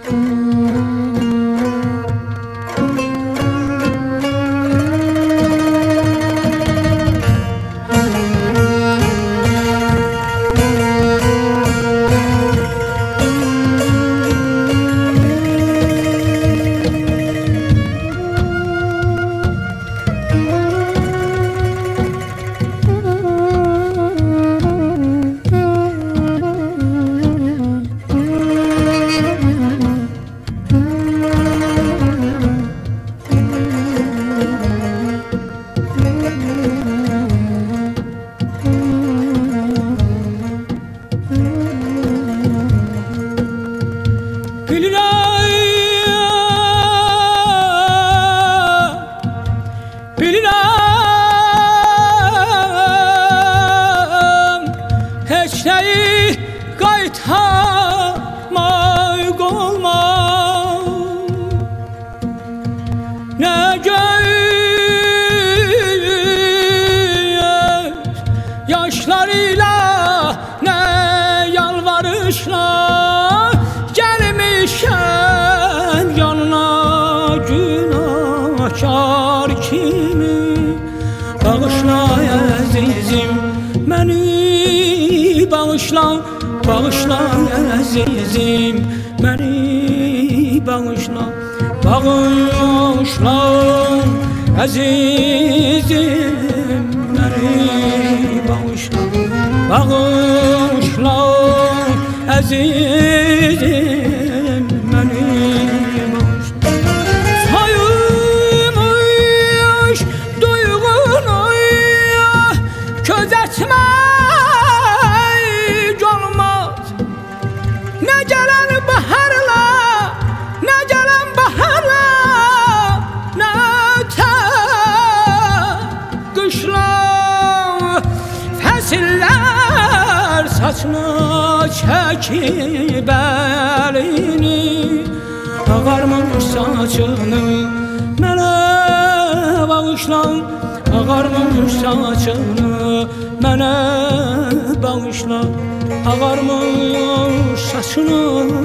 Qaytarmaq olmaz. Nə göz yaşlarıyla, nə yalvarışla gəlmişəm yanına günahkar kimi. Bağışla əzizim məni, bağışla, bağışla əzizim məni, bağışla, bağışla əzizim məni, bağışla, bağışla əzizim məni, bağışla. Soyumuş duyğunu közətmə saçını çəkib əlini, ağarmış saçını mənə bağışla, ağarmış saçını mənə bağışla, ağarmış saçını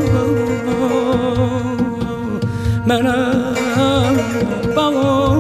mənə bağışla.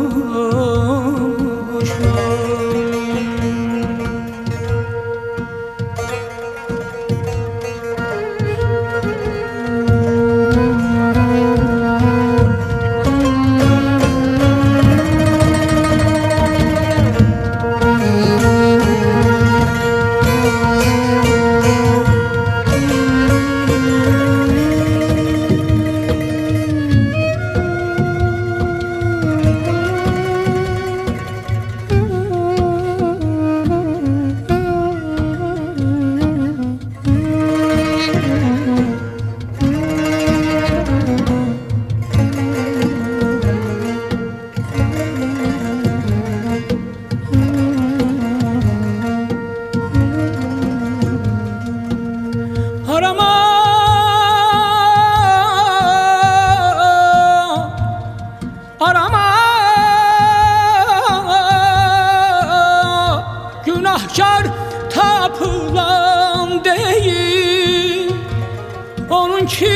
Günahkar tapılan değil, onun ki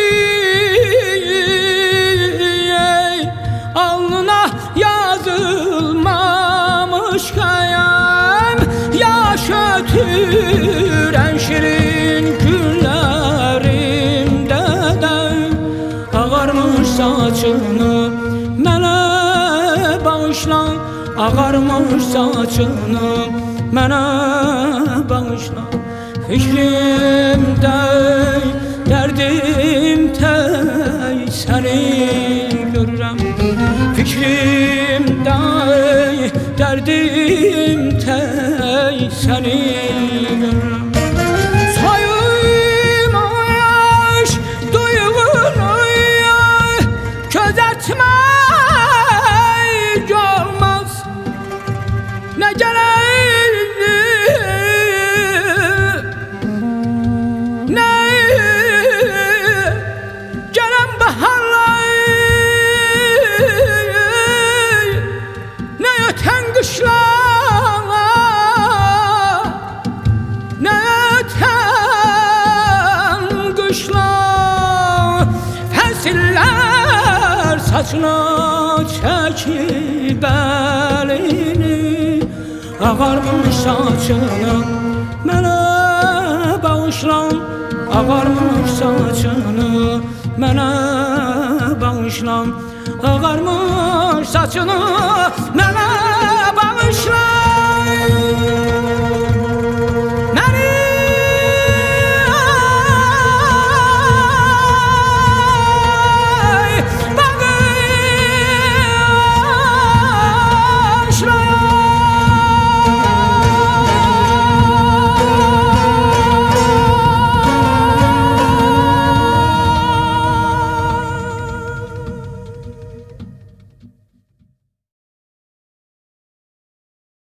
alnına yazılmamış kayam, yaş ötüren şirin günlerimde de ağarmış saçını mənə bağışla, ağarmış saçını mənə bağışla. Fikrimdə dərdim tək səni görürəm, fikrimdə dərdim tək səni görürəm. Soyumuş duyğunu közətmə olmaz. Ne gerek ne gelen baharlar, ne öten kışlar, saçını çekip elini, ağarmış saçını mənə bağışla, ağarmış saçını mənə bağışla, ağarmış saçını mənə bağışla.